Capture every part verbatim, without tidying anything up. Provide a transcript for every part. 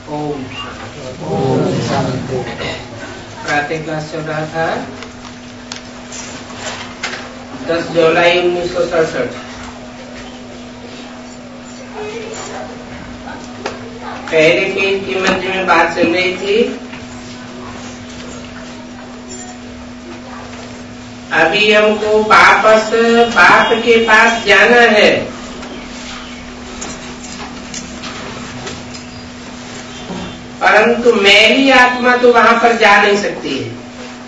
ओम शांति। प्रातः क्लास चल रहा था दस जुलाई उन्नीस सौ सड़सठ। पहले पेज की मध्य में बात चल रही थी। अभी हमको वापस बाप के पास जाना है। परंतु मैली आत्मा तो वहां पर जा नहीं सकती है।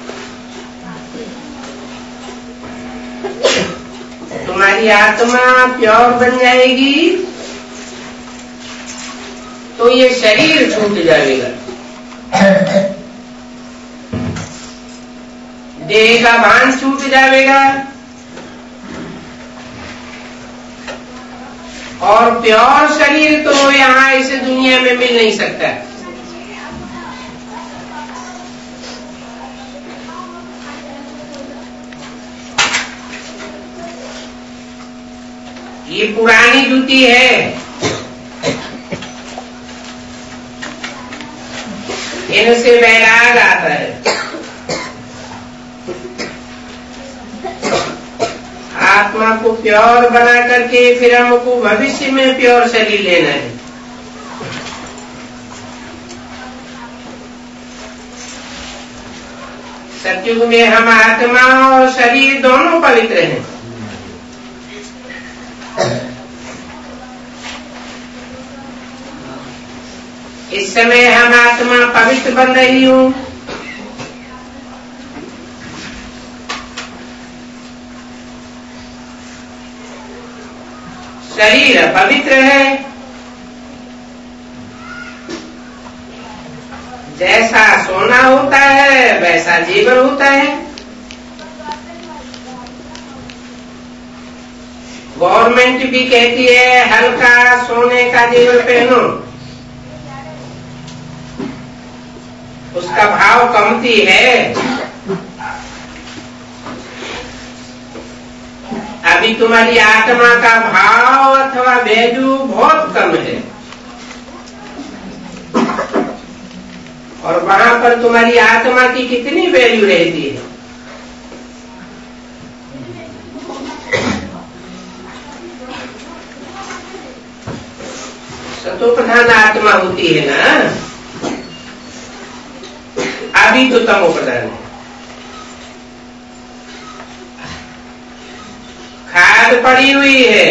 तुम्हारी आत्मा प्योर बन जाएगी तो ये शरीर छूट जाएगा, देह का भान छूट जाएगा और प्योर शरीर तो यहाँ इस दुनिया में मिल नहीं सकता। ये पुरानी जूती है, इनसे वैराग आता है। आत्मा को प्योर बना करके फिर हमको भविष्य में प्योर शरीर लेना है। सतयुग में हम आत्मा और शरीर दोनों पवित्र हैं। इस समय हम आत्मा पवित्र बन रही हूँ। शरीर पवित्र है। जैसा सोना होता है वैसा जीवन होता है। गवर्नमेंट भी कहती है हल्का सोने का जेवर पहनो, उसका भाव कमती है। अभी तुम्हारी आत्मा का भाव अथवा वैल्यू बहुत कम है और वहां पर तुम्हारी आत्मा की कितनी वैल्यू रहती है। सतो प्रधान आत्मा होती है ना, अभी तो तमो प्रधान है। खाद पड़ी हुई है,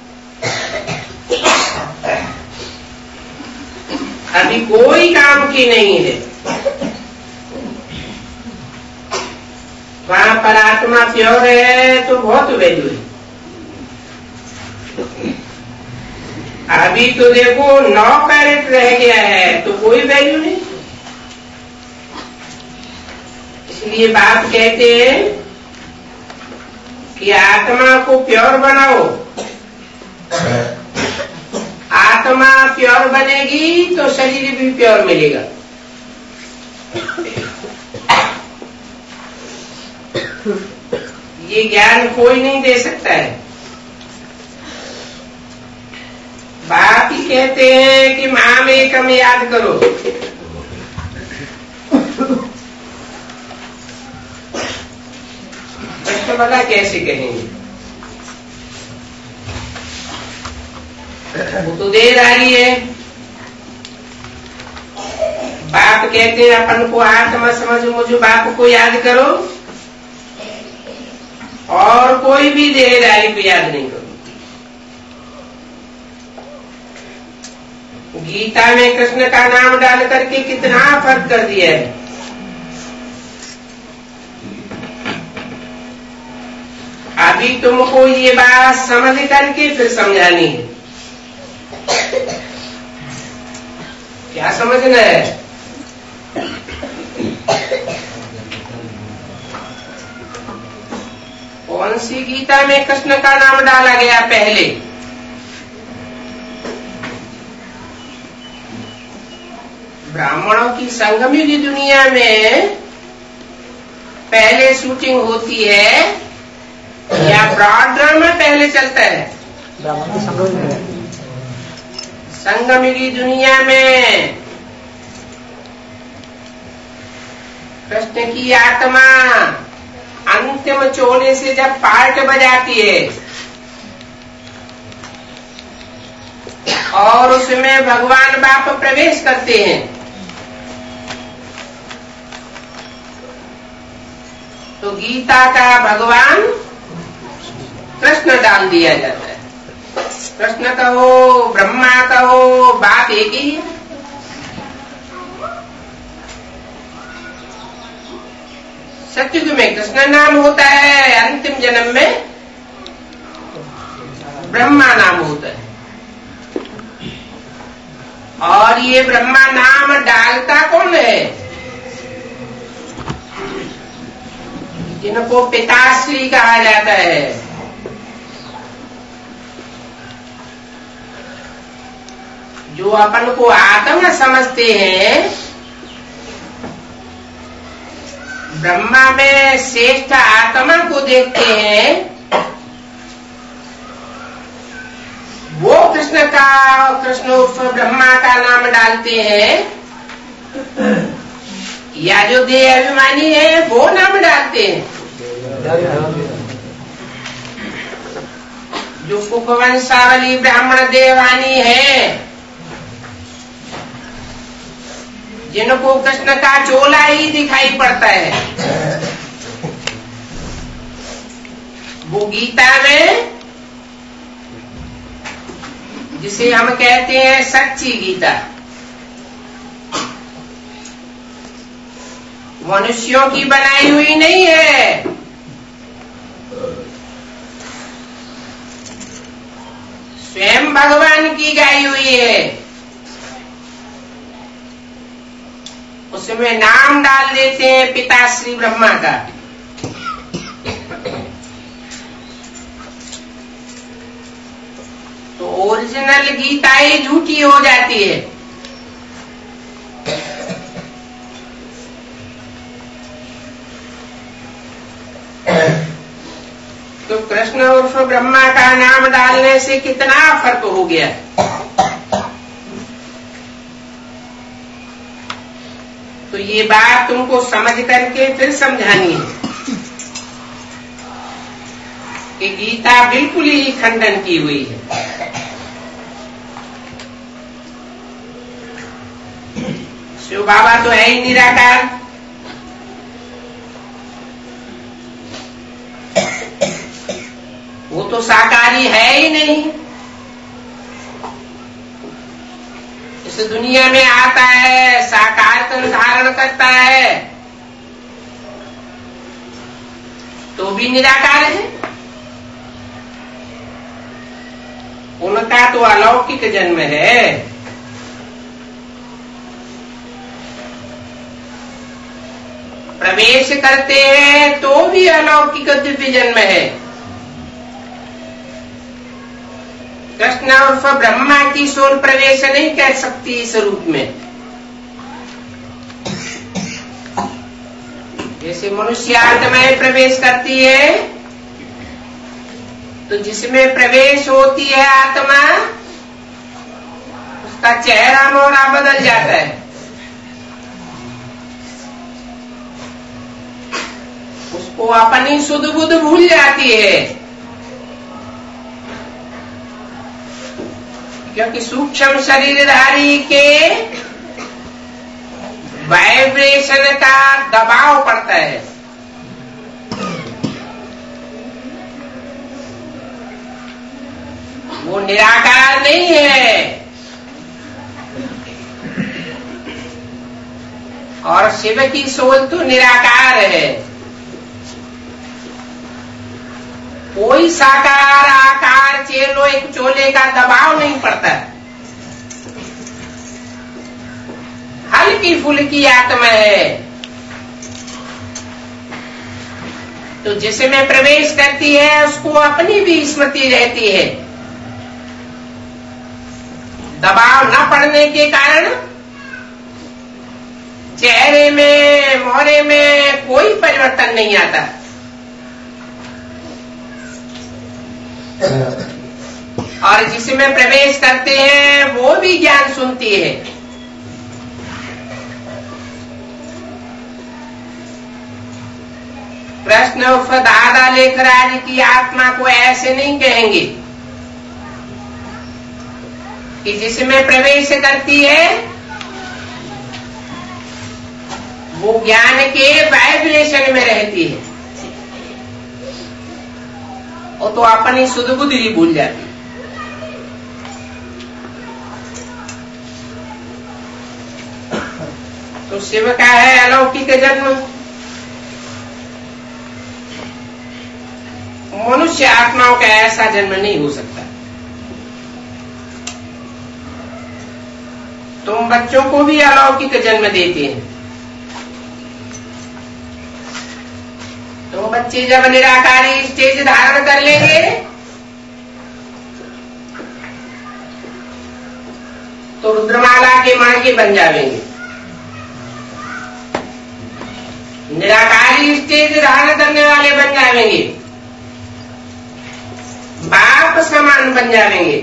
अभी कोई काम की नहीं है। वहां पर आत्मा प्योर है तो बहुत वैल्यू है। अभी तो देखो नौ कैरेट रह गया है तो कोई वैल्यू नहीं। इसलिए बाप कहते हैं कि आत्मा को प्योर बनाओ। आत्मा प्योर बनेगी तो शरीर भी प्योर मिलेगा। ये ज्ञान कोई नहीं दे सकता है। बाप ही कहते हैं कि माम एकम याद करो। तो भला कैसे कहेंगे? वो तो देर आ रही है। बाप कहते हैं अपन को आत्मा समझो, मुझे बाप को याद करो और कोई भी देहधारी को याद नहीं करो। गीता में कृष्ण का नाम डाल करके कितना फर्क कर दिया है। अभी तुमको ये बात समझ करके फिर समझानी है। क्या समझना है? कौन सी गीता में कृष्ण का नाम डाला गया पहले? ब्राह्मणों की संगमी की दुनिया में पहले शूटिंग होती है या ब्रॉड में पहले चलता है? ब्राह्मण की संगमी की दुनिया में कृष्ण की आत्मा अंतिम चोले से जब पार्ट बजाती है और उसमें भगवान बाप प्रवेश करते हैं, तो गीता का भगवान कृष्ण डाल दिया जाता है। कृष्ण कहो, ब्रह्मा कहो, बात एक ही है। सतयुग में कृष्ण नाम होता है, अंतिम जन्म में ब्रह्मा नाम होता है। और ये ब्रह्मा नाम डालता कौन है? जिनको पिताश्री कहा जाता है। जो अपन को आत्मा समझते हैं, ब्रह्मा में श्रेष्ठ आत्मा को देखते हैं, वो कृष्ण का, कृष्ण उर्फ ब्रह्मा का नाम डालते हैं, या जो देह अभिमानी है वो नाम डालते हैं। जो कुकवंशावली ब्राह्मण देवानी है, जिनको कृष्ण का चोला ही दिखाई पड़ता है, वो गीता में, जिसे हम कहते हैं सच्ची गीता, मनुष्यों की बनाई हुई नहीं है। स्वयं भगवान की गाई हुई है। उसमें नाम डाल देते हैं पिताश्री ब्रह्मा का। तो ओरिजिनल गीता ही झूठी हो जाती है। तो कृष्ण उर्फ ब्रह्मा का नाम डालने से कितना फर्क हो गया। तो ये बात तुमको समझ करके फिर समझानी है कि गीता बिल्कुल ही खंडन की हुई है। शिव बाबा तो है ही निराकार। वो तो साकारी है ही नहीं। इस दुनिया में आता है, साकार का धारण करता है, तो भी निराकार है। उनका तो अलौकिक जन्म है। प्रवेश करते हैं तो भी अलौकिक दिव्य जन्म है। कृष्ण उर्फ ब्रह्मा की सोल प्रवेश नहीं कर सकती इस रूप में। जैसे मनुष्य आत्माएं प्रवेश करती है, तो जिसमें प्रवेश होती है आत्मा, उसका चेहरा मोहरा बदल जाता है। उसको अपनी सुध बुध भूल जाती है, क्योंकि सूक्ष्म शरीरधारी के वाइब्रेशन का दबाव पड़ता है। वो निराकार नहीं है। और शिव की सोल तो निराकार है। कोई साकार आकार चेलो एक चोले का दबाव नहीं पड़ता। हल्की फुल्की आत्मा है। तो जिसमें प्रवेश करती है उसको अपनी भी स्मृति रहती है। दबाव न पड़ने के कारण चेहरे में मोहरे में कोई परिवर्तन नहीं आता। और जिसमें प्रवेश करते हैं वो भी ज्ञान सुनती है। प्रश्न उर्फ दादा लेखराज की आत्मा को ऐसे नहीं कहेंगे कि जिसमें प्रवेश करती है वो ज्ञान के वाइब्रेशन में रहती है, वो तो अपनी सुध बुद्धि ही भूल जाती है। तो शिव का है अलौकिक जन्म। मनुष्य आत्माओं का ऐसा जन्म नहीं हो सकता। तुम बच्चों को भी अलौकिक जन्म देते हैं। तो बच्चे जब निराकारी स्टेज धारण कर लेंगे तो रुद्रमाला के मण के बन जाएंगे। निराकारी स्टेज धारण करने वाले बन जाएंगे, बाप समान बन जाएंगे।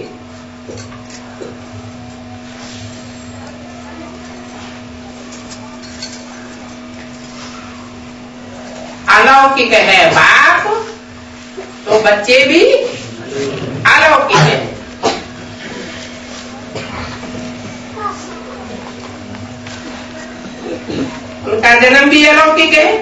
अलौकिक है बाप तो बच्चे भी अलौकिक है। उनका जन्म भी अलौकिक है।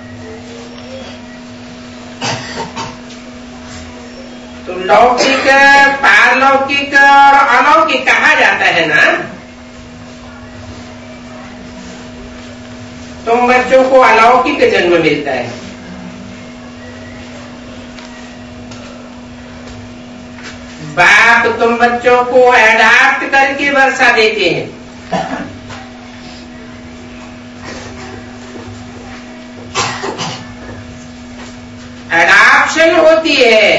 तो लौकिक, पारलौकिक और अलौकिक कहा जाता है ना। तुम बच्चों को अलौकिक जन्म मिलता है। बाप तुम बच्चों को एडाप्ट करके वर्षा देते हैं। एडाप्शन होती है,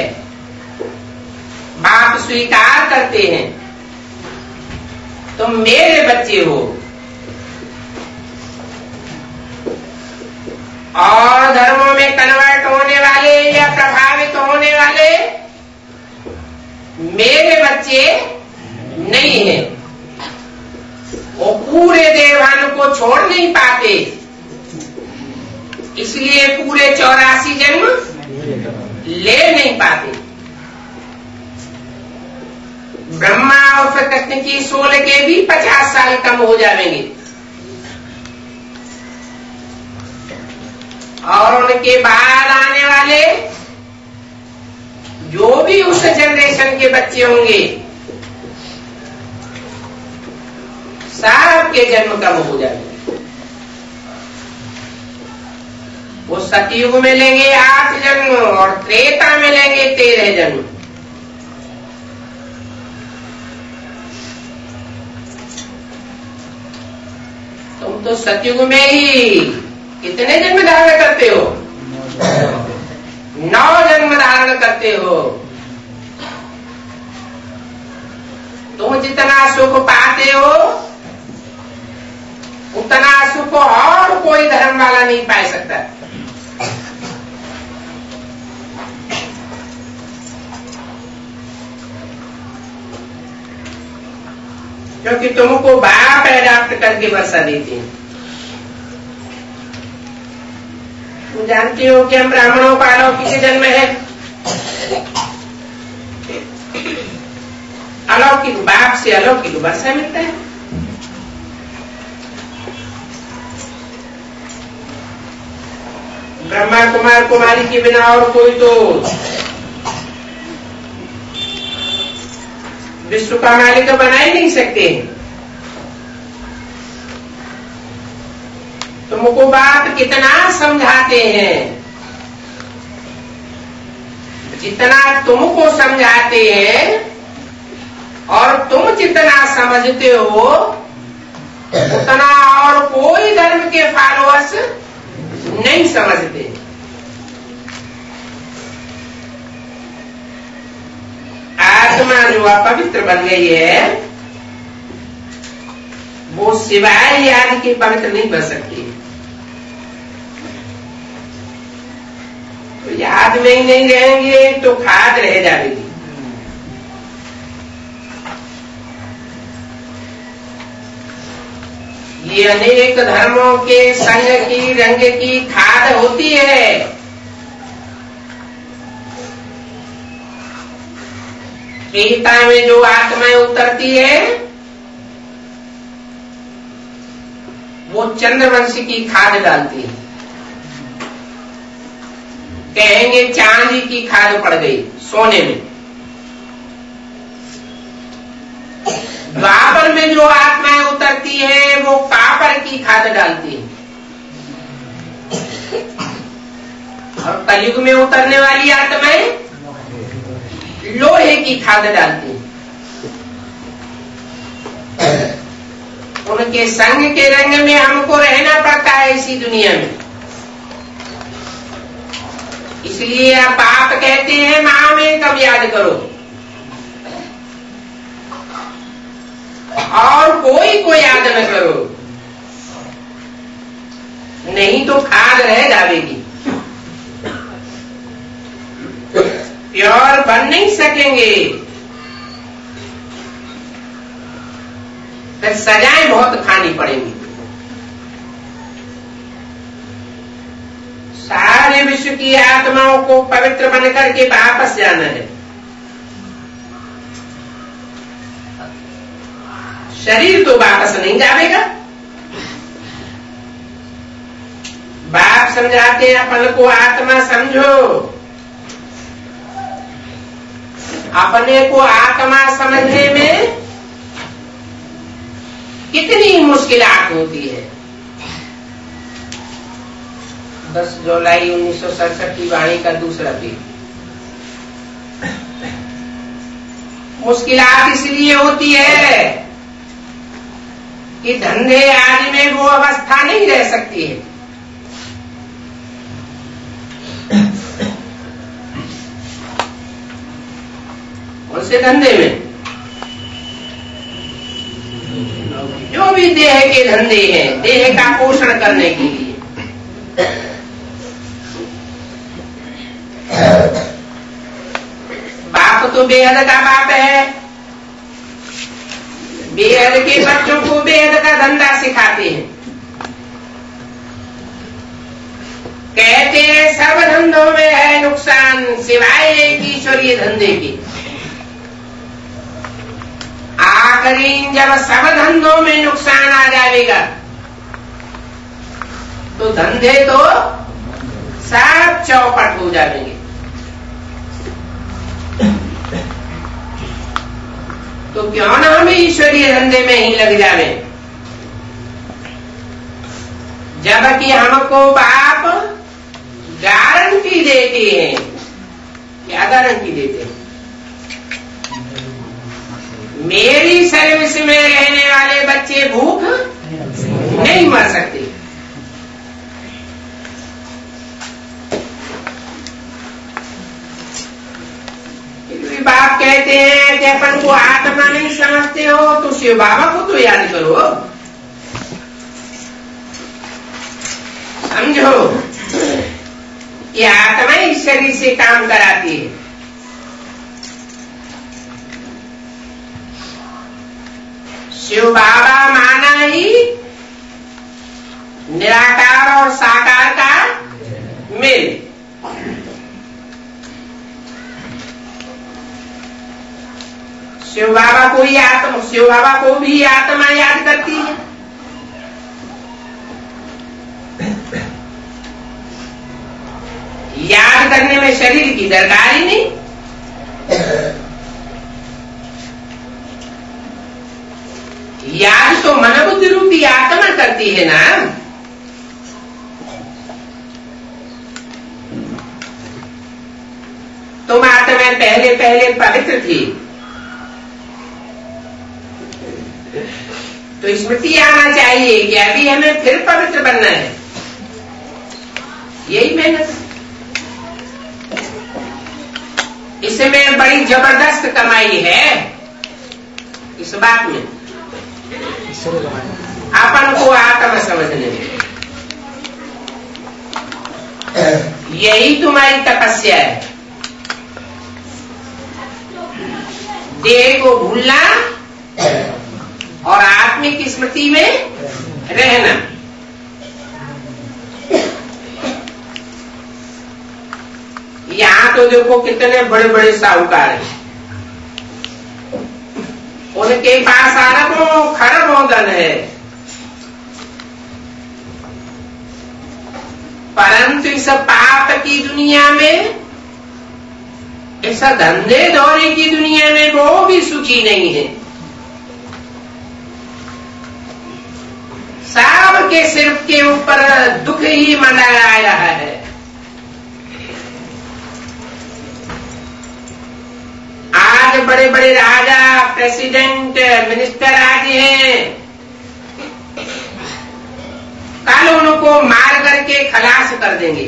बाप स्वीकार करते हैं तुम मेरे बच्चे हो। और धर्मों में कन्वर्ट होने वाले या प्रभावित होने वाले मेरे बच्चे नहीं हैं। वो पूरे देवान को छोड़ नहीं पाते, इसलिए पूरे चौरासी जन्म ले नहीं पाते। ब्रह्मा और कृष्ण की सोल के भी पचास साल कम हो जाएंगे और उनके बाद आने वाले जो भी उस जनरेशन के बच्चे होंगे सबके जन्म कम हो जाएंगे। वो सतयुग में लेंगे आठ जन्म और त्रेता में लेंगे तेरह जन्म। तुम तो सतयुग में ही कितने जन्म धारण करते हो? नौ जन्म धारण करते हो। तुम जितना सुख पाते हो उतना सुख और कोई धर्म वाला नहीं पा सकता। क्योंकि तुमको बाप एडाप्ट करके वर्षा देते हैं। तुम जानते हो कि हम ब्राह्मणों का अलौकिक जन्म है। अलौकिक बाप से अलौकिक वर्षा मिलता है। ब्रह्मा कुमार कुमारी के बिना और कोई तो विश्व का मालिक बना ही नहीं सकते। तुमको बाप कितना समझाते हैं, जितना तुमको समझाते हैं और तुम जितना समझते हो उतना और कोई धर्म के फॉलोअर्स नहीं समझते। आत्मा जो अपवित्र बन गई है वो सिवाय याद के पवित्र नहीं बन सकती। तो याद में ही नहीं रहेंगे तो खाद रह जाएगी। ये अनेक धर्मों के संग की रंग की खाद होती है। गीता में जो आत्माएं उतरती है वो चंद्रवंशी की खाद डालती है, कहेंगे चांदी की खाद पड़ गई सोने में। द्वापर में जो आत्माएं उतरती है वो कापर की खाद डालती है, और कलयुग में उतरने वाली आत्माएं लोहे की खाद डालती हैं। उनके संग के रंग में हमको रहना पड़ता है इसी दुनिया में। इसलिए आप बाप कहते हैं माँ में कब याद करो, और कोई को याद न करो, नहीं तो खाद रह जाएगी, प्योर बन नहीं सकेंगे, फिर सजाएं बहुत खानी पड़ेंगी। सारे विश्व की आत्माओं को पवित्र बन करके वापस जाना है। शरीर तो वापस नहीं जाएगा। बाप समझाते हैं अपन को आत्मा समझो, अपने को आत्मा समझने में कितनी मुश्किलात होती है। दस जुलाई उन्नीस सौ सड़सठ की वाणी का दूसरा पेज। मुश्किलात इसलिए होती है कि धंधे आदि में वो अवस्था नहीं रह सकती है। उनसे धंधे में जो भी देह के धंधे हैं, देह का पोषण करने के लिए, बाप तो बेहद का बाप है, बेहद के बच्चों को बेहद का धंधा सिखाते हैं। कहते हैं सब धंधों में है नुकसान सिवाय एक ईश्वरीय धंधे के। आखिरी जब सब धंधों में नुकसान आ जाएगा तो धंधे तो सब चौपट हो जाएंगे। तो क्यों ना हम ईश्वरीय धंधे में ही लग जावे, जबकि हमको बाप गारंटी देते हैं। क्या गारंटी देते हैं? मेरी सर्विस में रहने वाले बच्चे भूख नहीं मर सकते। बाप कहते हैं कि अपन को आत्मा नहीं समझते हो तो शिव बाबा को तो याद करो, समझो कि आत्मा इस शरीर से काम कराती है। शिव बाबा माना ही निराकार और साकार का मेल। शिव बाबा को ही आत्मा शिव बाबा को भी आत्मा याद करती है। याद करने में शरीर की दरकार ही नहीं। याद तो मन बुद्धि रूपी आत्मा करती है ना। तुम आत्मा पहले पहले पवित्र थी तो स्मृति आना चाहिए कि अभी हमें फिर पवित्र बनना है। यही मेहनत। इसमें बड़ी जबरदस्त कमाई है इस बात में, अपन को आत्मा समझने में। यही तुम्हारी तपस्या है, देह को भूलना और आत्मिक स्मृति में रहना। यहां तो देखो कितने बड़े बड़े साहूकार हैं, उनके पास अरबों खरबों धन है, परंतु इस पाप की दुनिया में, इस धंधे दौरे की दुनिया में वो भी सुखी नहीं है। सबके सिर के ऊपर दुख ही मंडरा रहा है। आज बड़े बड़े राजा, प्रेसिडेंट, मिनिस्टर आदि हैं, कल उनको मार करके खलास कर देंगे।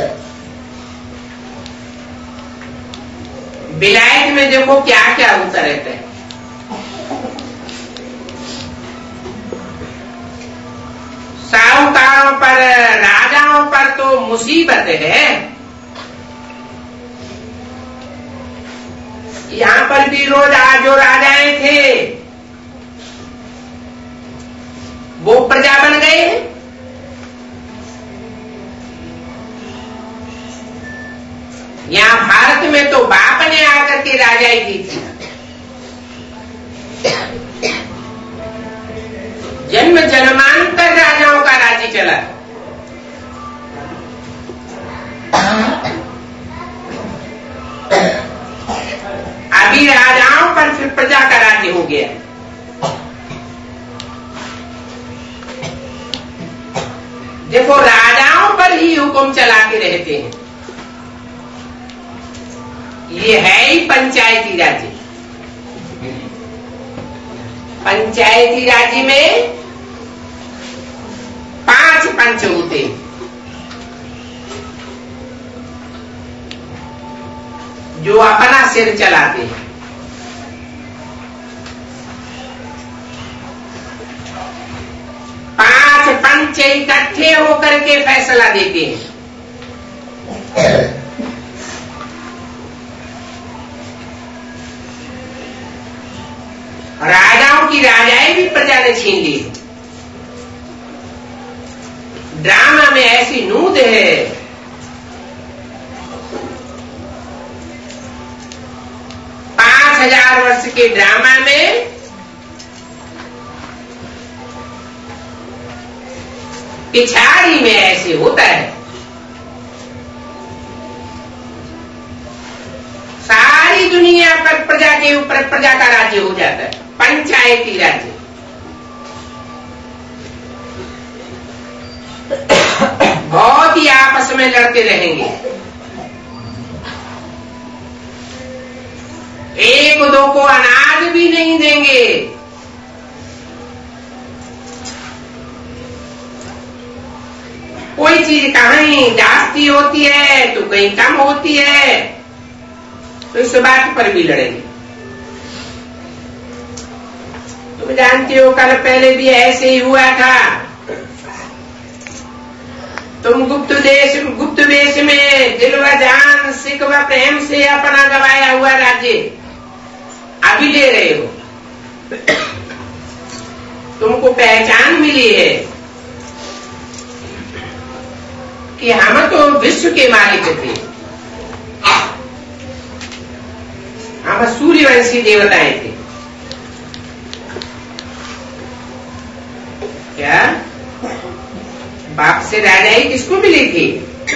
विलायत में देखो क्या क्या होता रहता है। साहूकारों पर, राजाओं पर तो मुसीबत है। यहां पर भी रोज आज जो राजाएं थे वो प्रजा बन गए। यहां भारत में तो बाप ने आकर के राजाई की थी। जन्म जन्मांतर राजाओं का राज्य चला। अभी राजाओं पर फिर प्रजा का राज्य हो गया। देखो राजाओं पर ही हुक्म चला के रहते हैं। ये है ही पंचायती राज्य। पंचायती राज्य में पांच पंच होते हैं। जो अपना सिर चलाते हैं। पांच पंच इकट्ठे होकर के फैसला देते हैं। राजाओं की राजाएं भी प्रजा ने छीन ली। ड्रामा में ऐसी नूद है, पांच हजार वर्ष के ड्रामा में पिछाड़ी में ऐसे होता है। सारी दुनिया पर प्रजा के ऊपर प्रजा का राज्य हो जाता है। पंचायती राज्य। बहुत ही आपस में लड़ते रहेंगे। एक दो को अनाज भी नहीं देंगे। कोई चीज कहीं जास्ती होती है तो कहीं कम होती है, तो इस बात पर भी लड़ेंगे। तुम जानते हो कल पहले भी ऐसे ही हुआ था। तुम गुप्त देश गुप्त देश में दिल व जान, सिक व प्रेम से अपना गवाया हुआ राज्य अभी ले रहे हो। तुमको पहचान मिली है कि हम तो विश्व के मालिक थे। हम सूर्यवंशी देवताएं थे। क्या बाप से राजाई किसको मिली थी?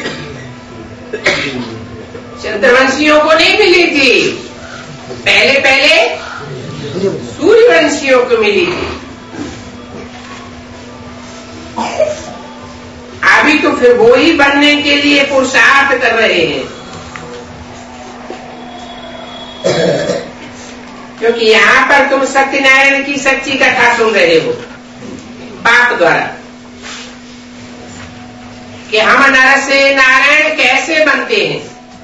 चंद्रवंशियों को नहीं मिली थी। पहले पहले सूर्यवंशियों को मिली थी। अभी तो फिर वो ही बनने के लिए पुरुषार्थ कर रहे हैं। क्योंकि यहाँ पर तुम सत्यनारायण की सच्ची कथा सुन रहे हो बाप द्वारा, कि हम नर से नारायण कैसे बनते हैं।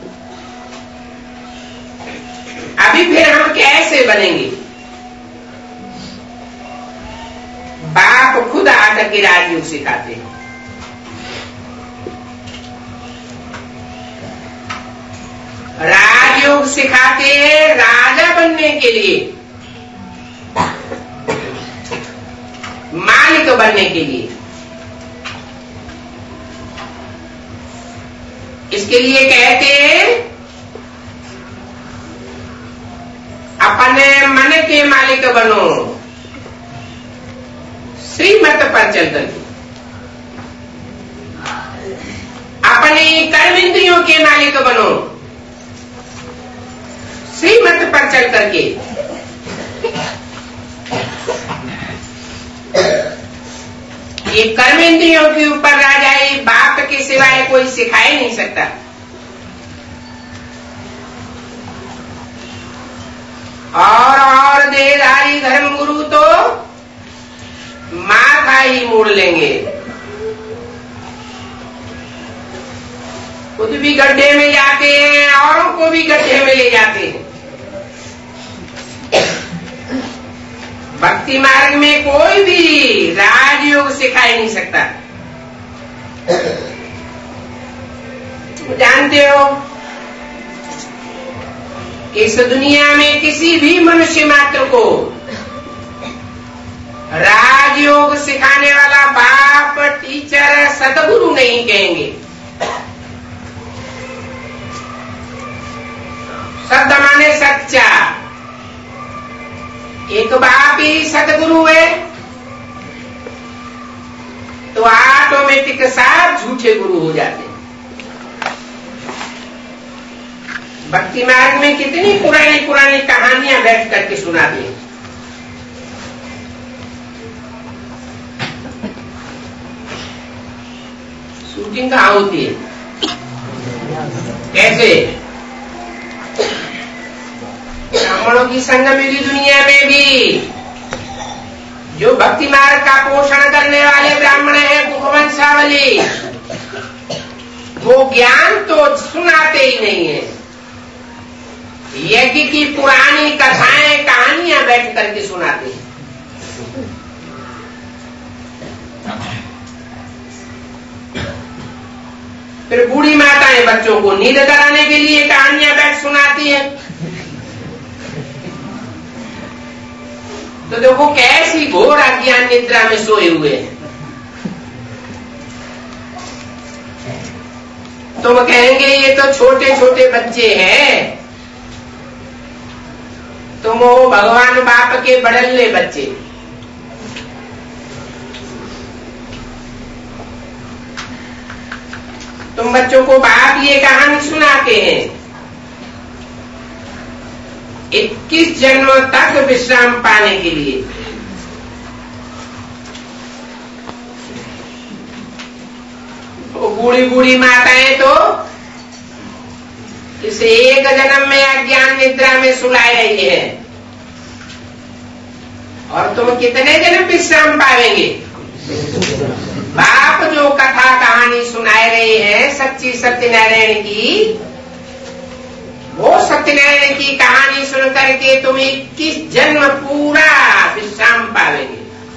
अभी फिर हम कैसे बनेंगे? बाप खुद आकर के राजयोग सिखाते हैं। राजयोग सिखाते हैं राजा बनने के लिए, मालिक बनने के लिए। इसके लिए कहते हैं अपने मन के मालिक बनो, श्रीमत पर चल करके। अपने कर्म इंद्रियों के मालिक बनो, श्रीमत पर चल करके। ये कर्म इंद्रियों के ऊपर राजाई बाप के सिवाय कोई सिखा ही नहीं सकता। और और देहधारी धर्म गुरु तो माथा ही मोड़ लेंगे, खुद भी गड्ढे में जाते हैं, औरों को भी गड्ढे में ले जाते हैं। भक्ति मार्ग में कोई भी राजयोग सिखा ही नहीं सकता। जानते हो इस दुनिया में किसी भी मनुष्य मात्र को राजयोग सिखाने वाला बाप, टीचर, सदगुरु नहीं कहेंगे। शब्द माने सच्चा। एक बाप ही सदगुरु है तो ऑटोमेटिक साथ झूठे गुरु हो जाते हैं। भक्ति मार्ग में कितनी पुरानी पुरानी कहानियां बैठ करके सुनाती हैं। शूटिंग कहाँ होती है, कैसे? ब्राह्मणों की संग मिली दुनिया में भी जो भक्ति मार्ग का पोषण करने वाले ब्राह्मण हैं, कुखवंशावली, वो ज्ञान तो सुनाते ही नहीं है। यज्ञ की पुरानी कथाएं, कहानियां बैठ करके सुनाते हैं। फिर बूढ़ी माताएं बच्चों को नींद कराने के लिए कहानियां बैठ सुनाती हैं। तो देखो कैसी घोर अज्ञान निद्रा में सोए हुए हैं। तुम कहेंगे ये तो छोटे छोटे बच्चे हैं, तुम वो भगवान बाप के बड़ल्ले बच्चे। तुम बच्चों को बाप ये कहानी सुनाते हैं इक्कीस जन्मों तक विश्राम पाने के लिए। वो बूढ़ी बूढ़ी माताएं तो इस एक जन्म में अज्ञान निद्रा में सुलाए रही है, और तुम कितने जन्म विश्राम पावेंगे? बाप जो कथा कहानी सुनाए रहे हैं सच्ची सत्यनारायण की, वो सत्यनारायण की कहानी सुन करके तुम इक्कीस जन्म पूरा विश्राम पावेंगे।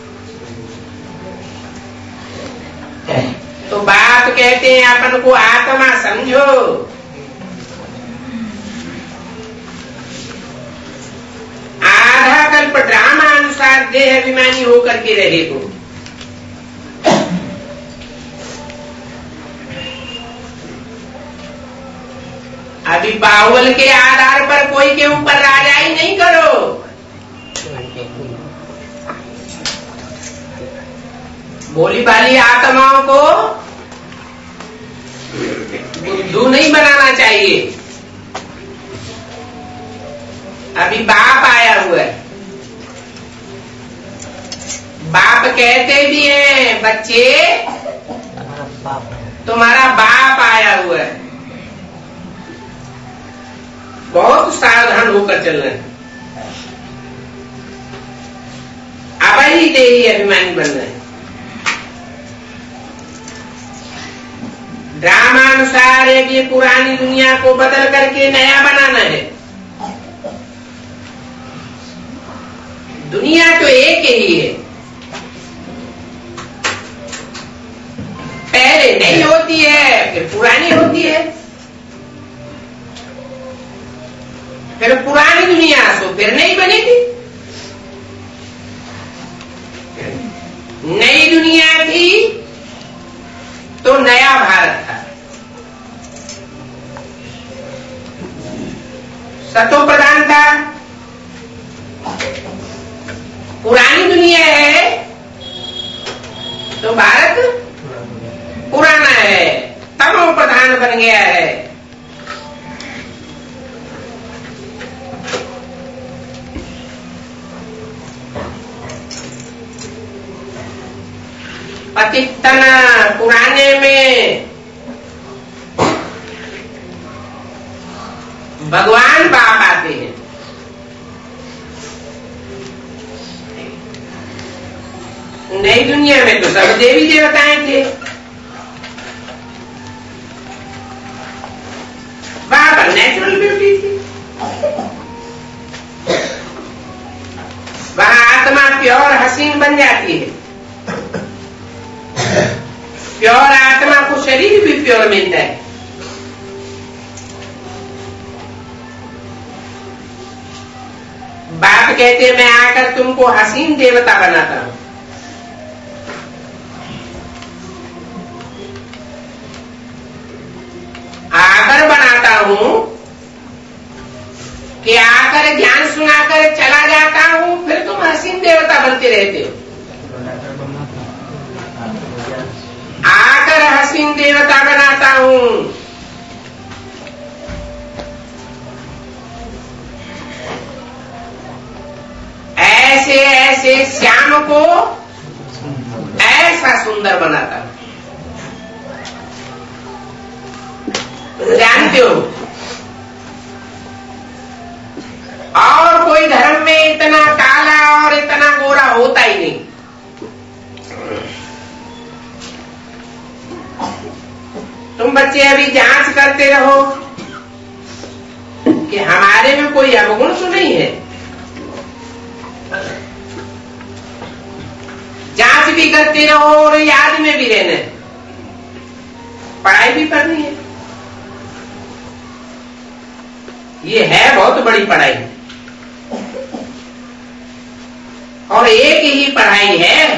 तो बाप कहते हैं अपन को आत्मा समझो। आधा कल्प ड्रामा अनुसार देह अभिमानी होकर के रहे तो अभी बाहुबल के आधार पर कोई के ऊपर राजाई नहीं करो। भोली भाली आत्माओं को बुद्धू नहीं बनाना चाहिए। अभी बाप आया हुआ है, बाप कहते भी हैं बच्चे तुम्हारा बाप आया हुआ है, बहुत सावधान होकर चल रहे हैं। अब ही देही अभिमानी बन रहे हैं। ड्रामानुसार एक ये पुरानी दुनिया को बदल करके नया बनाना है। दुनिया तो एक ही है, पहले नई होती है फिर पुरानी होती है, फिर पुरानी दुनिया सो फिर नई बनेगी। नई दुनिया थी तो नया भारत था, सतो प्रधान था, पतितन पुराने में भगवान बाप आते हैं। नई दुनिया में तो सब देवी देवताएं थे। वहां पर नेचुरल ब्यूटी थी। वहां आत्मा प्योर हसीन बन जाती है। प्योर आत्मा को शरीर भी प्योर मिलता है। बाप कहते मैं आकर तुमको हसीन देवता बनाता हूं। आकर बनाता हूं कि आकर ज्ञान सुनाकर चला जाता हूं, फिर तुम हसीन देवता बनते रहते हो। आकर हसीन देवता बनाता हूं। ऐसे ऐसे श्याम को ऐसा सुंदर बनाता हूं। जानते हो और कोई धर्म में इतना काला और इतना गोरा होता ही नहीं। तुम बच्चे अभी जांच करते रहो कि हमारे में कोई अवगुण तो नहीं है। जांच भी करते रहो और याद में भी रहना है। पढ़ाई भी करनी है। ये है बहुत बड़ी पढ़ाई और एक ही पढ़ाई है।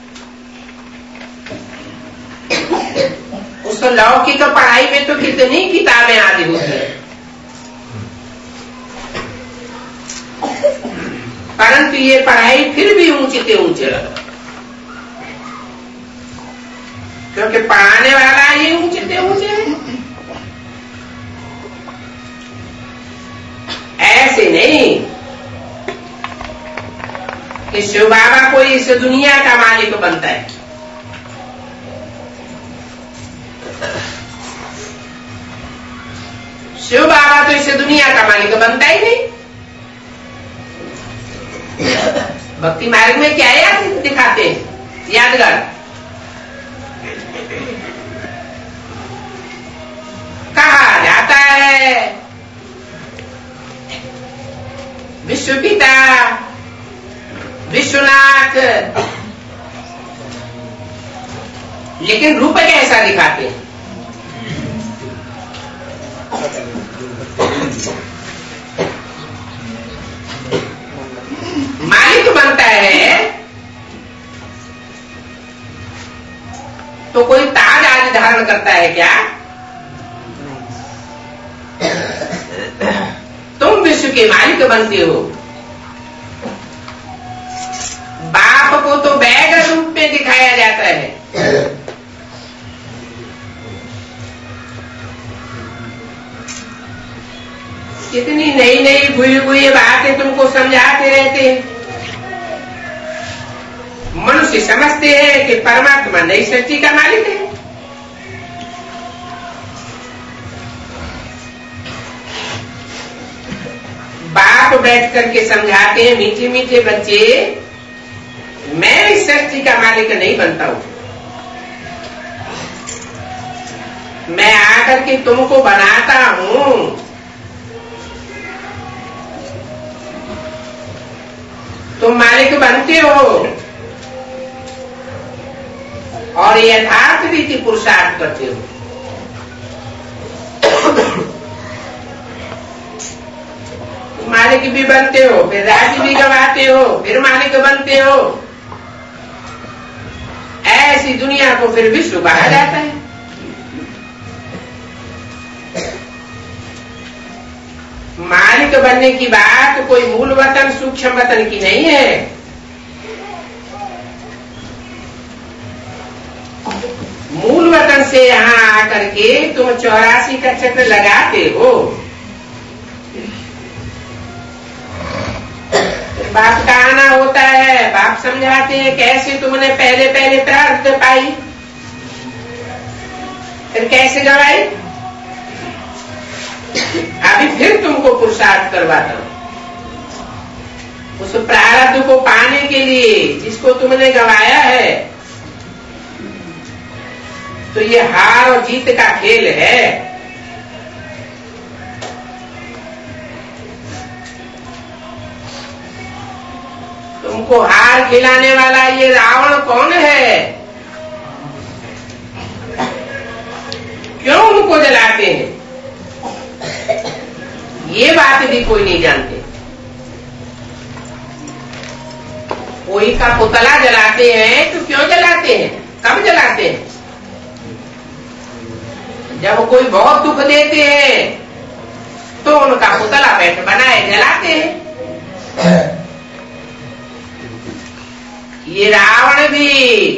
उस लौकिक पढ़ाई में तो कितनी किताबें आदि होती है, परंतु ये पढ़ाई फिर भी ऊंचे से ऊंचे लगा, क्योंकि पढ़ाने वाला ये ऊंचे से ऊंचे है। ऐसे नहीं कि शिव बाबा कोई इस दुनिया का मालिक बनता है। शिव बाबा तो इस दुनिया का मालिक बनता ही नहीं। भक्ति मार्ग में क्या याद दिखाते हैं यादगार, कहा जाता है विश्व पिता विश्वनाथ, लेकिन रूप कैसा दिखाते हैं? मालिक बनता है तो कोई ताज आज धारण करता है क्या? तुम विश्व के मालिक बनते हो। बाप को तो बैग रूप में दिखाया जाता है। कितनी नई नई भूली हुई बातें तुमको समझाते रहते हैं। मनुष्य समझते हैं कि परमात्मा नई सृष्टि का मालिक है। बाप बैठ करके समझाते हैं, मीठे मीठे बच्चे, मैं इस सृष्टि का मालिक नहीं बनता हूं, मैं आकर के तुमको बनाता हूं। तुम मालिक बनते हो और यथार्थ रीति पुरुषार्थ करते हो। मालिक भी बनते हो, फिर राज्य भी गवाते हो, फिर मालिक बनते हो। ऐसी दुनिया को फिर विश्व कहा जाता है। मालिक बनने की बात कोई मूल वतन सूक्ष्म वतन की नहीं है। मूल वतन से यहाँ आकर के तुम चौरासी का चक्र लगाते हो। बाप का आना होता है, बाप समझाते हैं कैसे तुमने पहले पहले प्रारब्ध पाई, फिर कैसे गवाई, अभी फिर तुमको पुरुषार्थ करवाता हूं उस प्रारब्ध को पाने के लिए जिसको तुमने गवाया है। तो ये हार और जीत का खेल है। तुमको हार खिलाने वाला ये रावण कौन है? क्यों उनको जलाते हैं? ये बात भी कोई नहीं जानते। कोई का पुतला जलाते हैं तो क्यों जलाते हैं, कब जलाते हैं? जब कोई बहुत दुख देते हैं तो उनका पुतला बैठ बनाए जलाते हैं। ये रावण भी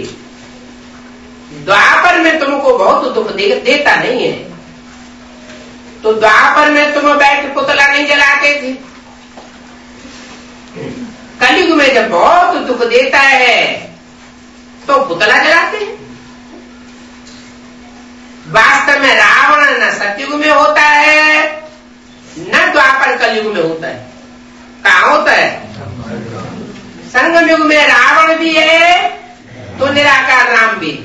द्वापर में तुमको बहुत दुख दे, देता नहीं है, तो द्वापर में तुम बैठ पुतला नहीं जलाते थे। कलयुग में जब बहुत दुख देता है तो पुतला जलाते हैं। वास्तव में रावण न सतयुग में होता है न द्वापर कलयुग में होता है। कहां होता है? संगम युग में रावण भी है तो निराकार राम भी।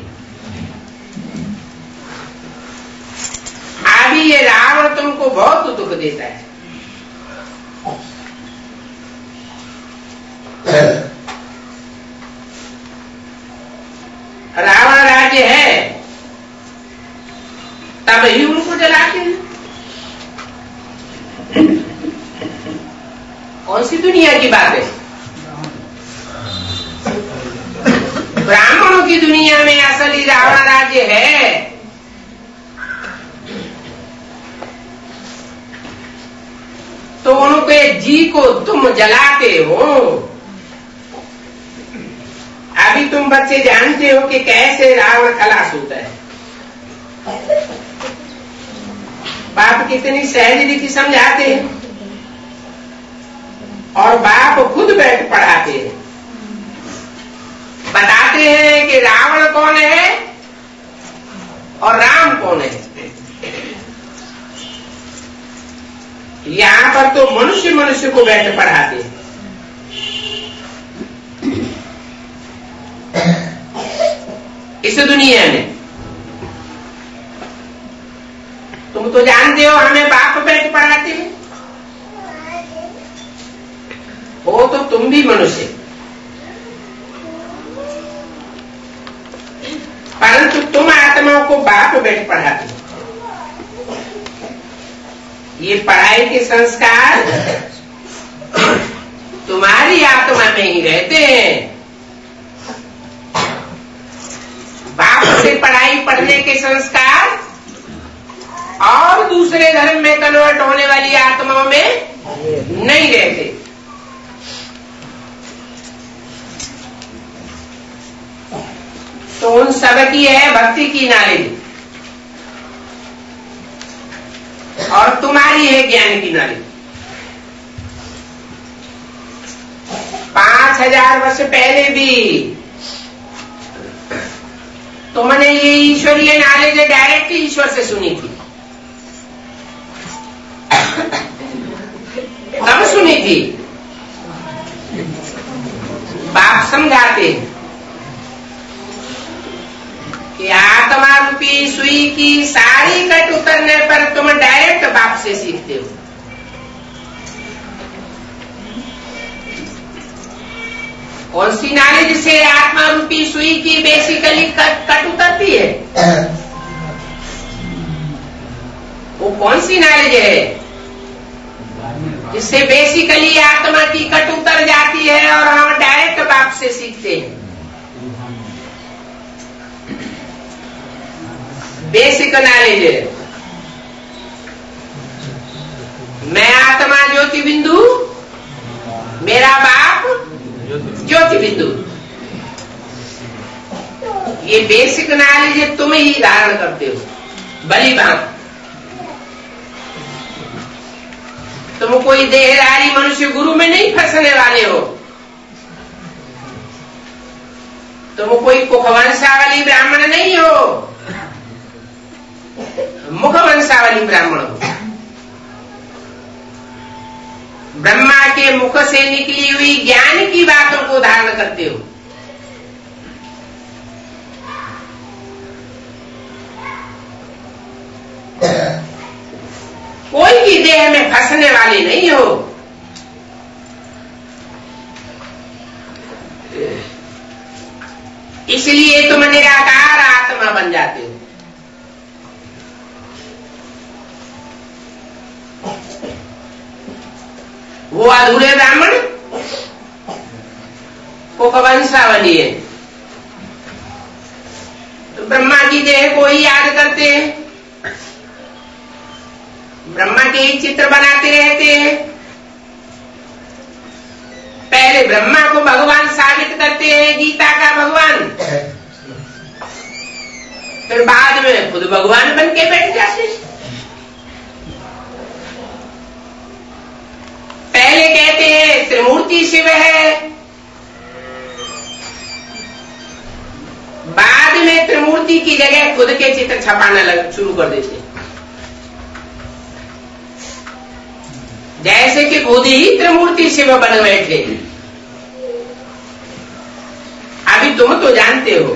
अभी ये रावण तुमको बहुत दुख देता है। रावण राज्य है तब ही उनको जलाते हैं। कौन सी दुनिया की बात है? ब्राह्मणों की दुनिया में असली रावण राज्य है। तो उनके जी को तुम जलाते हो। अभी तुम बच्चे जानते हो कि कैसे रावण खलास होता है। बाप कितनी सहज रीति समझाते हैं और बाप खुद बैठ पढ़ाते हैं, बताते हैं कि रावण कौन है और राम कौन है। यहां पर तो मनुष्य मनुष्य को बैठ पढ़ाते हैं। इस दुनिया में तुम तो जानते हो हमें बाप बैठ पढ़ाते हैं। हो तो तुम भी मनुष्य, परंतु तुम आत्माओं को बाप बैठ पढ़ाते हो। ये पढ़ाई के संस्कार तुम्हारी आत्मा में ही रहते हैं। बाप से पढ़ाई पढ़ने के संस्कार और दूसरे धर्म में कन्वर्ट होने वाली आत्माओं में नहीं रहते। तो उन सब की है भक्ति की नॉलेज और तुम्हारी है ज्ञान की नॉलेज। पांच हजार वर्ष पहले भी तुमने ये ईश्वरीय नॉलेज डायरेक्ट ईश्वर से सुनी थी। कब सुनी थी? बाप समझाते कि आत्मा रूपी सुई की सारी कट उतरने पर तुम डायरेक्ट बाप से सीखते हो। कौन सी नॉलेज से आत्मा रूपी सुई की बेसिकली कट, कट उतरती है? वो कौन सी नॉलेज है जिससे बेसिकली आत्मा की कट उतर जाती है और हम डायरेक्ट बाप से सीखते हैं? बेसिक नॉलेज है मैं आत्मा ज्योति बिंदु, मेरा बाप ज्योति बिंदु। ये बेसिक नॉलेज तुम ही धारण करते हो भली भांति। तुम कोई देहधारी मनुष्य गुरु में नहीं फंसने वाले हो। तुम कोई कुखवंशावली ब्राह्मण नहीं हो, मुखवंशावली ब्राह्मण हो। ब्रह्मा के मुख से निकली हुई ज्ञान की बातों को धारण करते हो। कोई भी देह में फंसने वाले नहीं हो। इसलिए तुम निराकार आत्मा बन जाते हो। वो अधूरे ब्राह्मण कुखवंशावली है, तो ब्रह्मा की देह को ही याद करते हैं, ब्रह्मा के ही चित्र बनाते रहते हैं। पहले ब्रह्मा को भगवान साबित करते हैं, गीता का भगवान, फिर बाद में खुद भगवान बन के बैठ जाते हैं। पहले कहते हैं त्रिमूर्ति शिव है, बाद में त्रिमूर्ति की जगह खुद के चित्र छपाना लग शुरू कर देते हैं, जैसे कि खुद ही त्रिमूर्ति शिव बन बैठे। अभी तुम तो जानते हो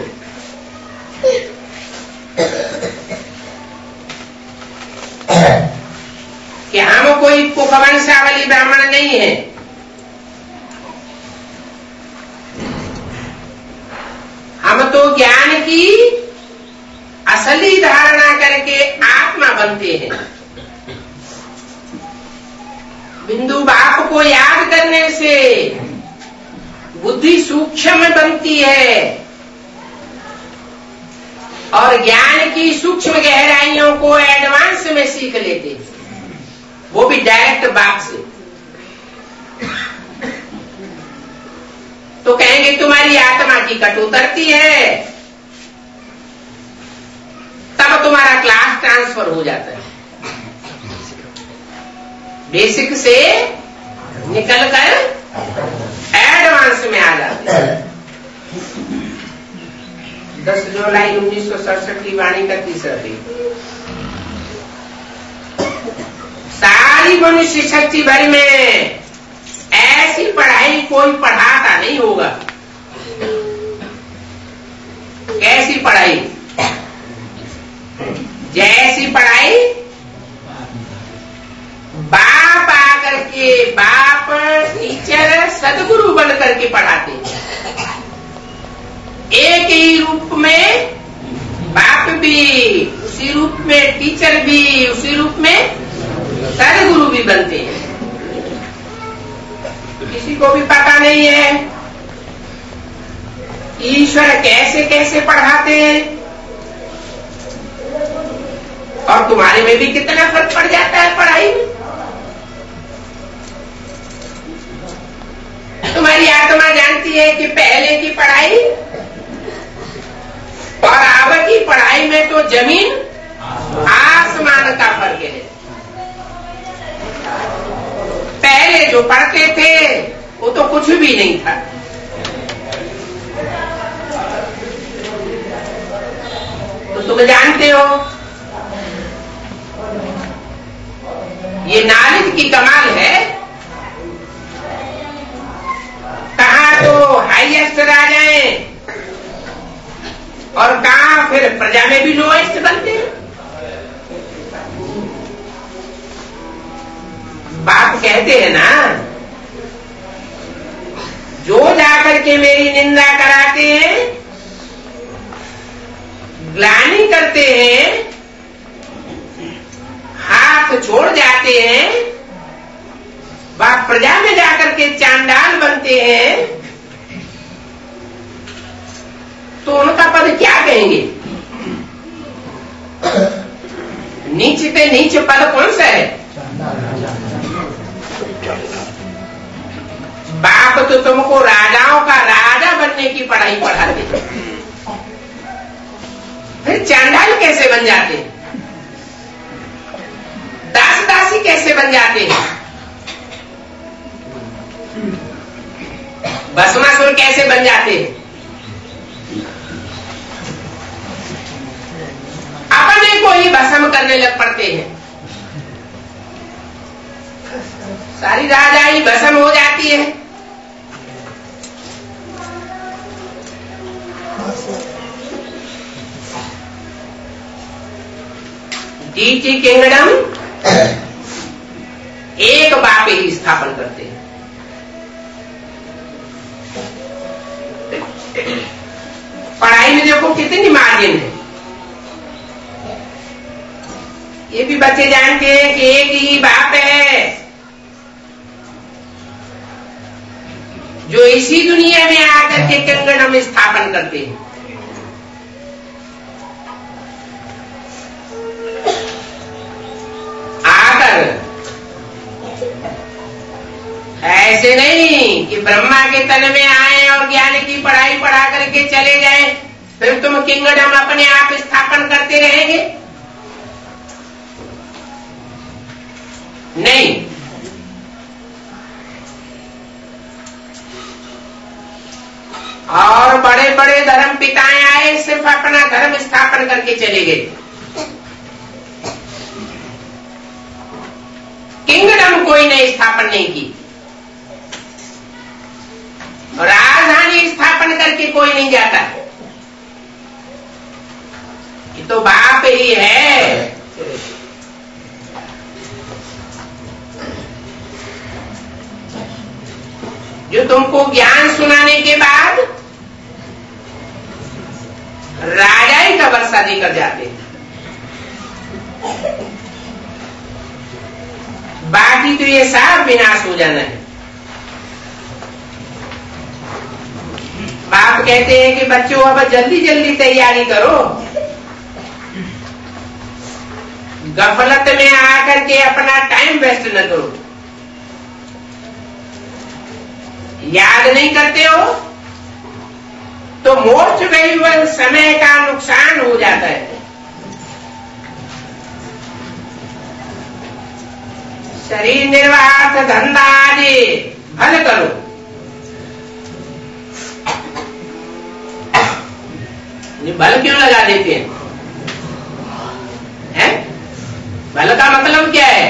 कि हम कोई कुखवंशावली ब्राह्मण नहीं है। हम तो ज्ञान की असली धारणा करके आत्मा बनते हैं। बिंदु बाप को याद करने से बुद्धि सूक्ष्म बनती है और ज्ञान की सूक्ष्म गहराइयों को एडवांस में सीख लेते हैं, वो भी डायरेक्ट बाप से। तो कहेंगे तुम्हारी आत्मा की कट उतरती है, तब तुम्हारा क्लास ट्रांसफर हो जाता है, बेसिक से निकलकर एडवांस में आ जाते हैं। दस जुलाई उन्नीस सौ सड़सठ की वाणी का तीसरा दिन। सारी मनुष्य शक्ति भर में ऐसी पढ़ाई कोई पढ़ाता नहीं होगा। कैसी पढ़ाई? जैसी पढ़ाई बाप आकर के, बाप टीचर सदगुरु बन करके पढ़ाते हैं। एक ही रूप में बाप भी, उसी रूप में टीचर भी, उसी रूप में सदगुरु भी बनते हैं। तो किसी को भी पता नहीं है ईश्वर कैसे कैसे पढ़ाते हैं, और तुम्हारे में भी कितना फर्क पड़ जाता है पढ़ाई में। तुम्हारी आत्मा जानती है कि पहले की पढ़ाई और अब की पढ़ाई में तो जमीन आसमान का फर्क है। पहले जो पढ़ते थे वो तो कुछ भी नहीं था, तो तुम जानते हो ये नॉलेज की कमाल है। कहाँ तो हाईएस्ट राजाएं और कहाँ फिर प्रजा में भी लोएस्ट बनते हैं। बाप कहते हैं ना, जो जाकर के मेरी निंदा कराते हैं, ग्लानि करते हैं, हाथ छोड़ जाते हैं, वह प्रजा में जाकर के चांडाल बनते हैं, तो उनका पद क्या कहेंगे? नीच से नीच पद कौन सा है? बाप तो तुमको राजाओं का राजा बनने की पढ़ाई पढ़ाते, फिर चांडाल कैसे बन जाते, दास दासी कैसे बन जाते हैं, भस्मासुर कैसे बन जाते हैं? करने लग पड़ते हैं, सारी राजाई भस्म हो जाती है। डीटी किंगडम एक बाप ही स्थापन करते हैं। पढ़ाई में देखो कितनी मार्जिन है। ये भी बच्चे जानते हैं कि एक ही बाप है जो इसी दुनिया में आकर के किंगडम स्थापन करते हैं। आकर ऐसे नहीं कि ब्रह्मा के तन में आए और ज्ञान की पढ़ाई पढ़ा करके चले जाएं, फिर तुम किंगडम अपने आप स्थापन करते रहेंगे। नहीं, और बड़े बड़े धर्म पिताएं आए, सिर्फ अपना धर्म स्थापन करके चले गए। किंगडम कोई ने स्थापन नहीं की, राजधानी स्थापन करके कोई नहीं जाता। ये तो बाप ही है। जो तुमको ज्ञान सुनाने के बाद राजाई का वर्षा देकर जाते हैं। बाकी तो ये सब विनाश हो जाना है। बाप कहते हैं कि बच्चों अब जल्दी जल्दी तैयारी करो, गफलत में आकर के अपना टाइम वेस्ट न करो। याद नहीं करते हो तो मोक्ष में वह समय का नुकसान हो जाता है। शरीर निर्वाह धंधा आदि भल करो, बल क्यों लगा देते हैं? हैं? बल का मतलब क्या है?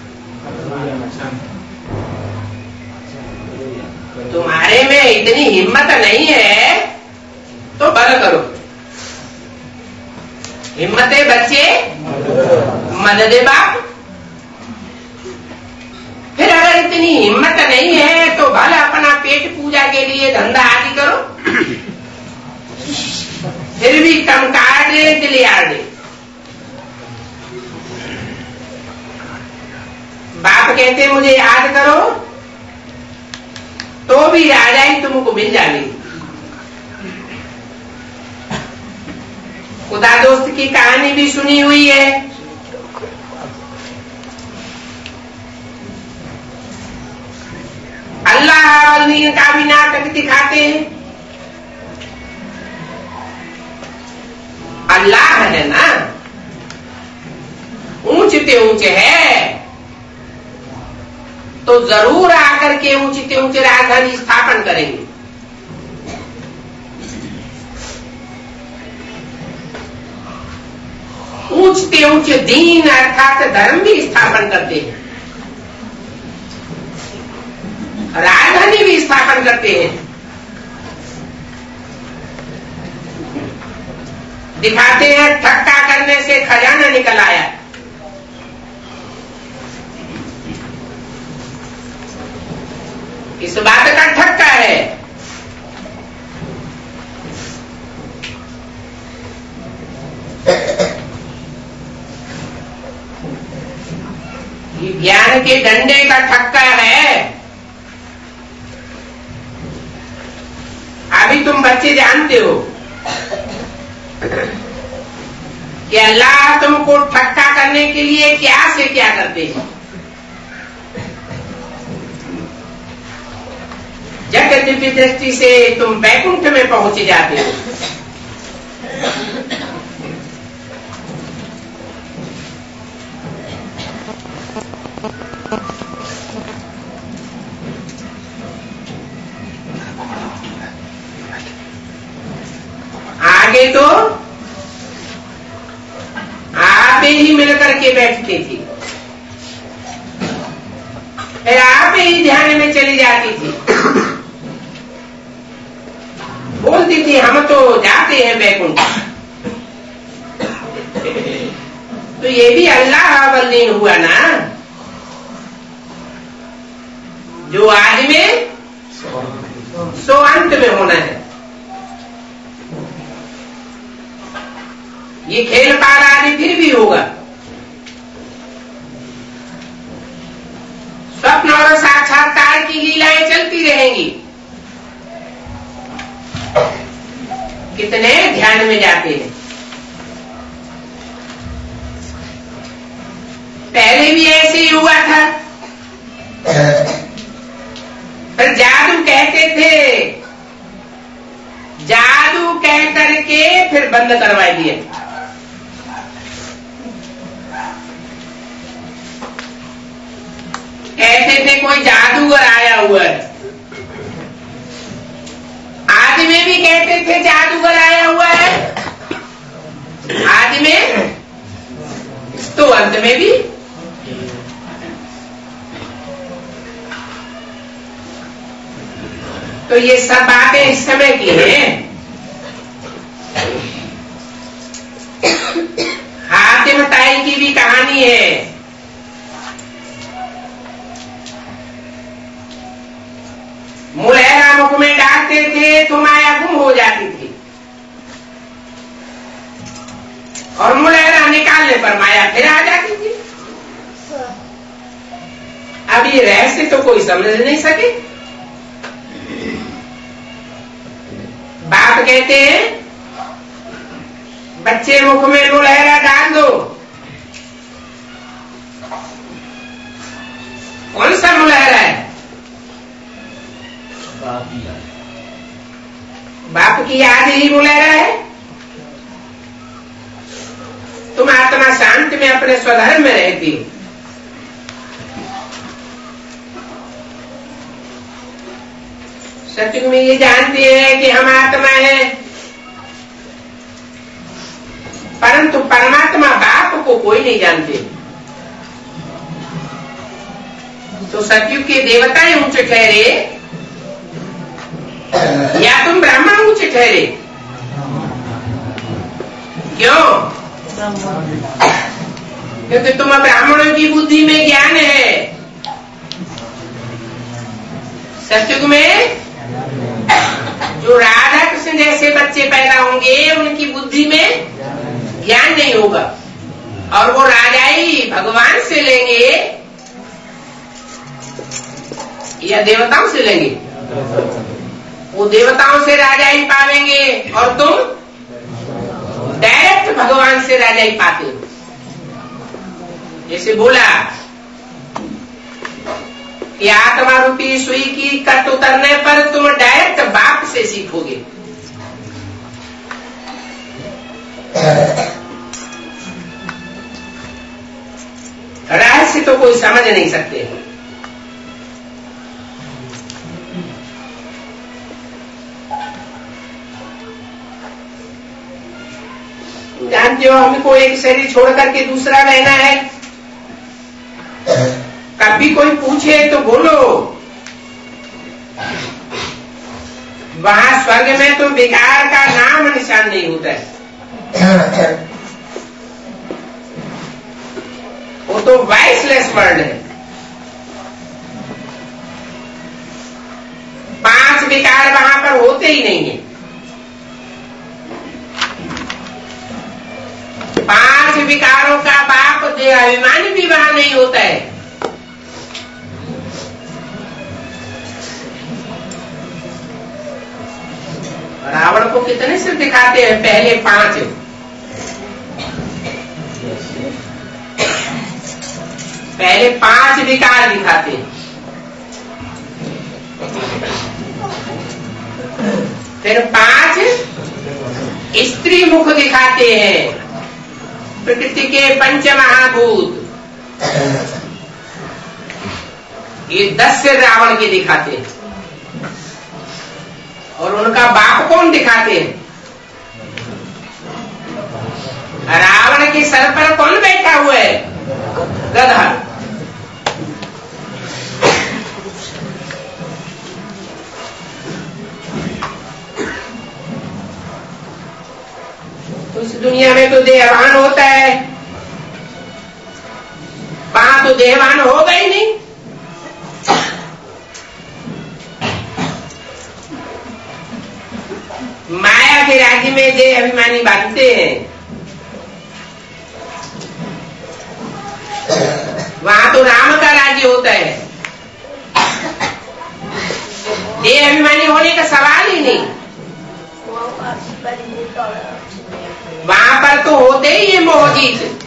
तुम्हारे में इतनी हिम्मत नहीं है तो बल करो। हिम्मत है बच्चे, मदद है बाप। फिर अगर इतनी हिम्मत नहीं है तो भला अपना पेट पूजा के लिए धंधा आदि करो। फिर भी कम काट ले दिलियार दे। बाप कहते मुझे याद करो तो भी राजाई तुमको मिल जाएगी। खुदा दोस्त की कहानी भी सुनी हुई है। अल्लाह वाली का भी नाटक दिखाते हैं। अल्लाह है ना, ऊंचते ऊंचे है तो जरूर आकर के ऊंचे ऊंचे राजधानी स्थापन करेंगे। ऊंचते ऊंचे दीन अर्थात धर्म भी स्थापन करते हैं, राजधानी भी स्थापन करते हैं। दिखाते हैं ठक्का करने से खजाना निकल आया। इस बात का ठक्का है। ये ज्ञान के डंडे का ठक्का है। अभी तुम बच्चे जानते हो कि अल्लाह तुमको ठक्का करने के लिए क्या से क्या करते हैं। जगत दिव्य दृष्टि से तुम वैकुंठ में पहुंच जाते हो। आगे तो आप आते ही मिल करके बैठती थी, फिर आप ही ध्यान में चली जाती थी, बोलती थी हम तो जाते हैं बैकुंठ। तो ये भी अल्लाह बल्लीन हुआ ना, जो आज में सो अंत में होना है। ये खेल पार आदि फिर भी होगा, स्वप्न और साक्षात्कार की लीलाएं चलती रहेंगी। कितने ध्यान में जाते हैं। पहले भी ऐसे ही हुआ था, पर जादू कहते थे, जादू कह करके फिर बंद करवा दिया। कहते थे कोई जादूगर आया हुआ है, आदि में भी कहते थे जादूगर आया हुआ है, आदि में तो अंत में भी। तो ये सब बातें इस समय की हैं। हातिम ताई की भी कहानी है। मुलैरा मुख में डालते थे तो माया गुम हो जाती थी, और मुलैरा निकालने पर माया फिर आ जाती थी। अब ये रहस्य तो कोई समझ नहीं सके। बाप कहते हैं बच्चे मुख में मुलैरा डाल दो। कौन सा मुलैरा है? बाप की याद ही मुलैरा है। तुम आत्मा शांत में अपने स्वधर्म में रहती हो। सत्युग में ये जानती है कि हम आत्मा है, परंतु परमात्मा बाप को कोई नहीं जानते। तो सत्युग के देवताएं ऊंचे ठहरे या तुम ब्राह्मण ऊंचे ठहरे? क्यों? क्योंकि तुम ब्राह्मणों की बुद्धि में ज्ञान है, सत्युग में जो राधा कृष्ण जैसे बच्चे पैदा होंगे उनकी बुद्धि में ज्ञान नहीं होगा, और वो राजाई भगवान से लेंगे या देवताओं से लेंगे? वो देवताओं से राजाई पावेंगे और तुम डायरेक्ट भगवान से राजाई पाते हो। जैसे बोला कि आत्मा रूपी सुई की कट उतरने पर तुम डायरेक्ट बाप से सीखोगे। रहस्य तो कोई समझ नहीं सकते। जानते हो हमको एक शरीर छोड़ करके दूसरा रहना है। कभी कोई पूछे तो बोलो वहां स्वर्ग में तो विकार का नाम निशान नहीं होता है, वो तो वाइसलेस वर्ल्ड है। पांच विकार वहां पर होते ही नहीं है। पांच विकारों का बाप देहाभिमान भी वहां नहीं होता है। रावण को कितने सिर दिखाते हैं? पहले पांच। पहले पांच विकार दिखाते हैं, फिर पांच स्त्री मुख दिखाते हैं, प्रकृति के पंच महाभूत, ये दस सिर रावण के दिखाते हैं। और उनका बाप कौन दिखाते हैं? रावण के सर पर कौन बैठा तो इस दुनिया में तो देहवान होता है, वहां तो देहवान होगा ही नहीं। माया के राज्य में देह अभिमानी बांधते हैं, वहां तो राम का राज्य होता है। देह अभिमानी होने का सवाल ही नहीं। वहां पर तो होते ही ये मोहजीत।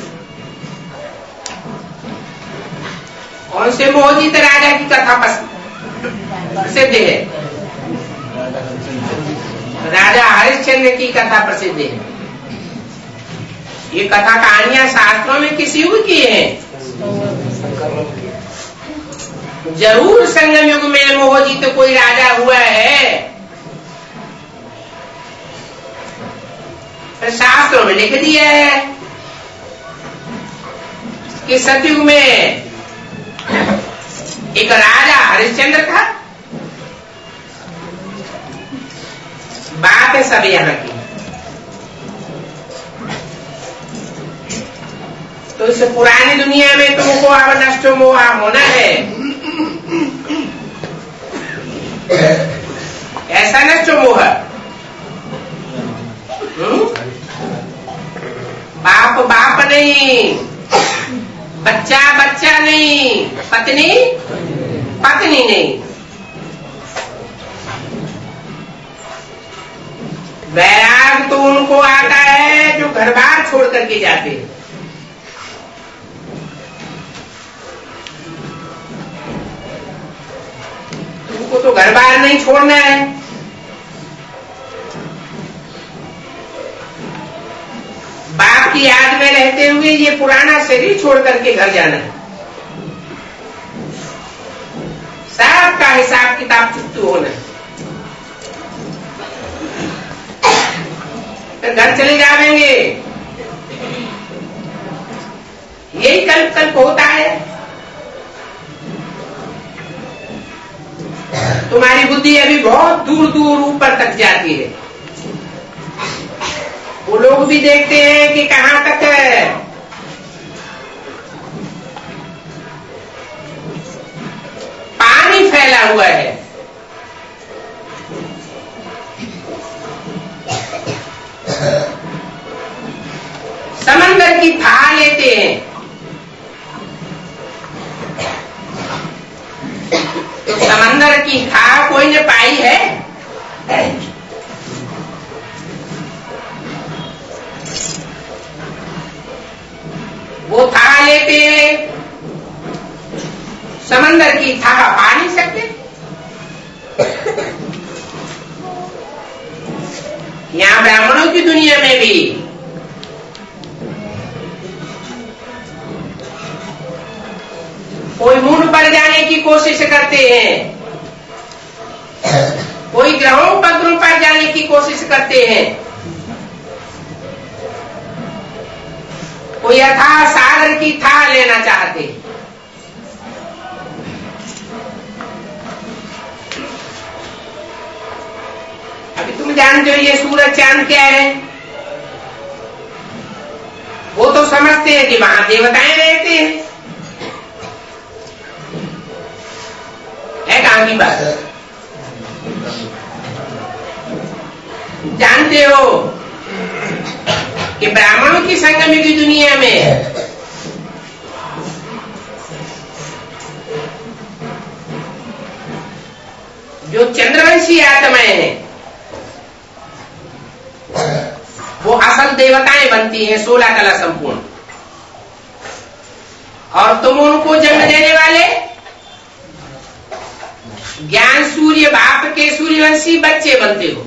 कौन से मोहजीत राजा की कथा प्रसिद्ध है? राजा हरिश्चंद्र की कथा प्रसिद्ध है। ये कथा कहानियां शास्त्रों में किस युग की है? जरूर संगम युग में मोहजीत कोई राजा हुआ है, शास्त्रों में लिख दिया है कि सतयुग में एक राजा हरिश्चंद्र था। बात है सब यहाँ की। तो इस पुरानी दुनिया में तुमको अब नष्ट मोह होना है। ऐसा नष्ट मोह, बाप बाप नहीं, बच्चा बच्चा नहीं, पत्नी पत्नी नहीं। वैराग तो उनको आता है जो घर बार छोड़ करके जाते हैं। तुमको तो घर बार नहीं छोड़ना है। बाप की याद में रहते हुए ये पुराना शरीर छोड़ करके घर जाना है। सबका हिसाब किताब चुकतू होना है। तो घर चले जाएंगे, यही कल्प कल्प होता है। तुम्हारी बुद्धि अभी बहुत दूर दूर ऊपर तक जाती है। वो लोग भी देखते हैं कि कहां तक है। पानी फैला हुआ है। समंदर की था लेते हैं तो समंदर की था कोई ने पाई है? वो था लेते हैं, समंदर की था पा नहीं सकते। यहां ब्राह्मणों की दुनिया में भी कोई मून पर जाने की कोशिश करते हैं, कोई ग्रहों पत्रों पर जाने की कोशिश करते हैं, कोई अथाह सागर की था लेना चाहते। अभी तुम जानते हो ये सूरज चांद क्या है? वो तो समझते हैं कि वहां देवताएं रहते हैं। है कहां की बात? जानते हो कि ब्राह्मणों की संगम की दुनिया में जो चंद्रवंशी आत्माएं हैं वो असल देवताएं बनती हैं, सोलह कला संपूर्ण। और तुम उनको जन्म देने वाले ज्ञान सूर्य बाप के सूर्यवंशी बच्चे बनते हो।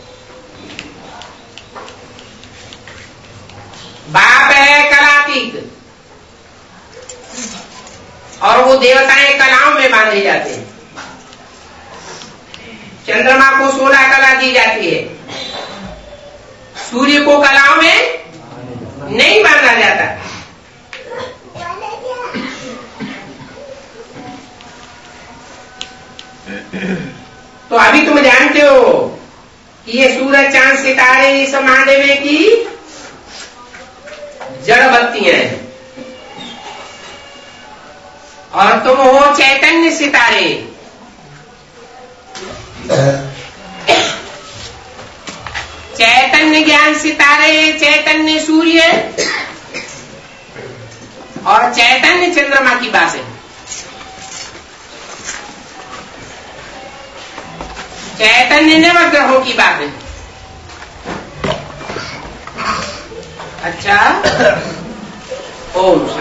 बाप है कलातीत और वो देवताएं कलाओं में बांधे जाते हैं। चंद्रमा को सोलह कला दी जाती है, सूर्य को कलाओं में नहीं बांधा जाता। तो अभी तुम जानते हो कि ये सूरज चांद सितारे इस महादेव की जड़ बत्तियां हैं, और तुम हो चैतन्य सितारे। चैतन्य ज्ञान सितारे, चैतन्य सूर्य और चैतन्य चंद्रमा की बात है। चैतन्य नवग्रहों की बात है। अच्छा, ओम